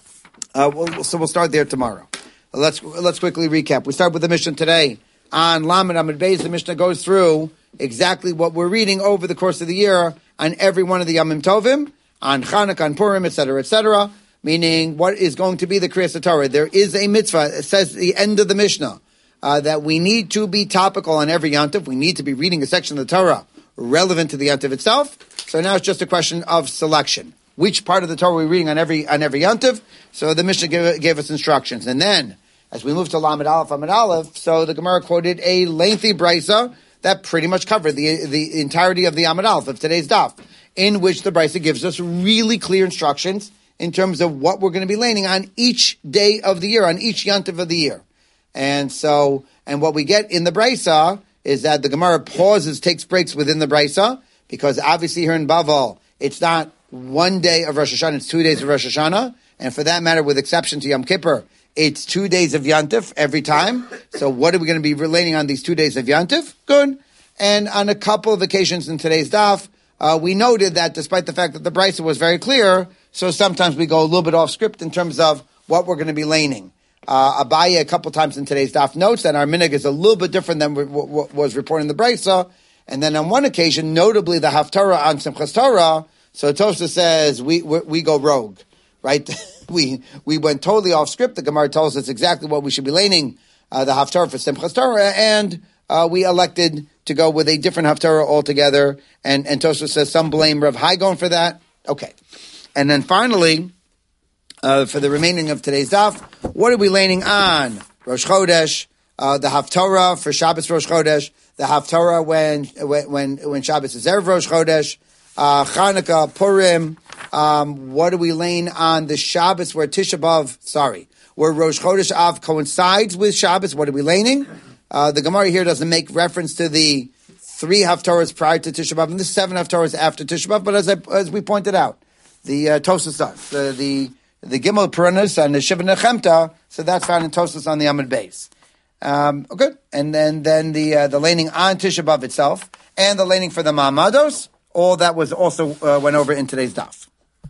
So we'll start there tomorrow. Let's quickly recap. We start with the Mishnah today on Lamed Amud Beis. The Mishnah goes through exactly what we're reading over the course of the year on every one of the Yamim Tovim, on Chanukah, on Purim, etc., meaning what is going to be the Kriyas Torah. There is a mitzvah, it says at the end of the Mishnah, that we need to be topical on every Yantiv. We need to be reading a section of the Torah relevant to the Yantiv itself. So now it's just a question of selection. Which part of the Torah are we reading on every Yantiv? So the Mishnah gave us instructions. And then, as we move to Lamed Aleph, Amud Aleph, so the Gemara quoted a lengthy brisa that pretty much covered the entirety of the Amud Aleph of today's daf, in which the brisa gives us really clear instructions in terms of what we're going to be laying on each day of the year, on each Yantiv of the year. And what we get in the brisa is that the Gemara takes breaks within the brisa, because obviously here in Bavel, it's not one day of Rosh Hashanah, it's 2 days of Rosh Hashanah. And for that matter, with exception to Yom Kippur, it's 2 days of Yantif every time. So what are we going to be relating on these 2 days of Yantif? Good. And on a couple of occasions in today's daf, we noted that despite the fact that the brisa was very clear, so sometimes we go a little bit off script in terms of what we're going to be laning. Abaye a couple times in today's daf notes that our minhag is a little bit different than what was reported in the brisa. And then on one occasion, notably the Haftarah on Simchas Torah, so Tosha says we go rogue, right? we went totally off script. The Gemara tells us exactly what we should be laning the Haftarah for Simchas Torah, and we elected to go with a different Haftarah altogether. And Tosha says some blame Rav Hai going for that. Okay, and then finally, for the remaining of today's daf, what are we laning on? Rosh Chodesh, the Haftarah for Shabbos Rosh Chodesh, the Haftarah when Shabbos is Erev Rosh Chodesh. Chanukah, Purim, what are we laying on the Shabbos where where Rosh Chodesh Av coincides with Shabbos? What are we laying? The Gemara here doesn't make reference to the 3 Haftarahs prior to Tisha B'Av and the 7 Haftarahs after Tisha B'Av, but as we pointed out, the Tosas does. The Gimel Puranas and the Shiva Nechemta, so that's found in Tosas on the Amud Beis. Okay, and then the laning on Tisha B'Av itself, and the laning for the Ma'amados, all that was also went over in today's daf.